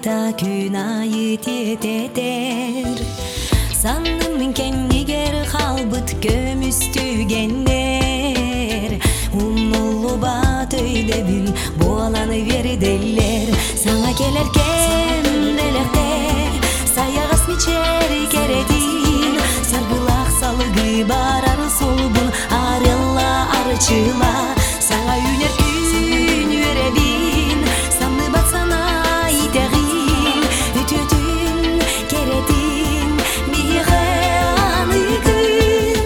қайта күн айы тететер. Санным кемнигер халбыт көмүстүгендер. Умнулу бат өйдө бүл буаланы берделер. Саңа келеркен белекте саягас мичер кередин. Саргылак салыгы барар солбун арыла арчыла. Саңа үнер күн веребин санны батсана идегин. Үтүтүн кередин биге аныгын.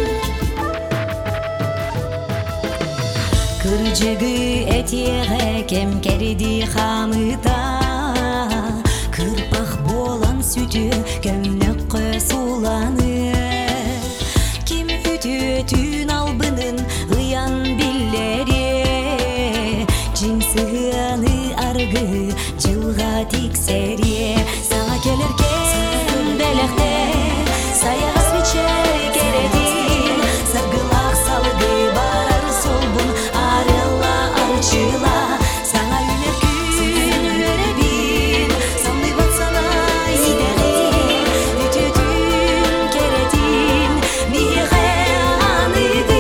Кыржыгы этеге кем кереди хамыта. Кырпак болан сүтү көмнөккө суланыр. Ким үтүтүн албынын ыян биллери. Жинсыны аргы жылга тиксери. Сага келеркен белекте саягас мичер кередин. Саргылак салыгы барар солбун арыла арчыла. Сага үнер күн веребин санны батсана идегин. Үтүтүн кередин биге аныгын.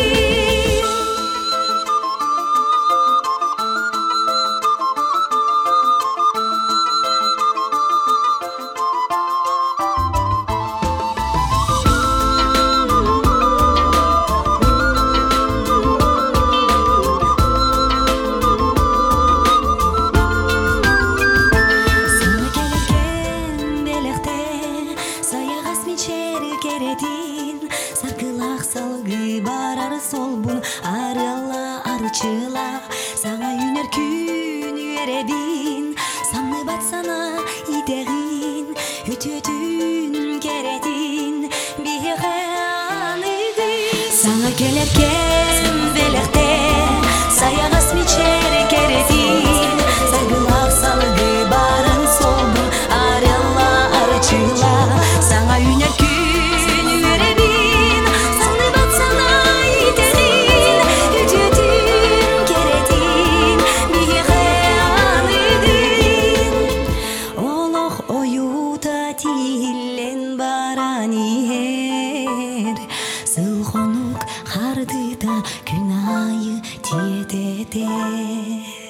Саргылак салгы барар солбун арыла арчыла. Сага үнер күн веребин санны батсана идегин. Үтүтүн кередин биге аныгын. Сага келеркен белекте саягас мичер кередин. Саргылак салгы барар солбун арыла арчыла. Сага үнер күн веребин санны батсана идегин. Үтүтүн кередин биге аныгын. Олох оюта тилен баран иер. Сылхонук хардыта күн айы тиететер.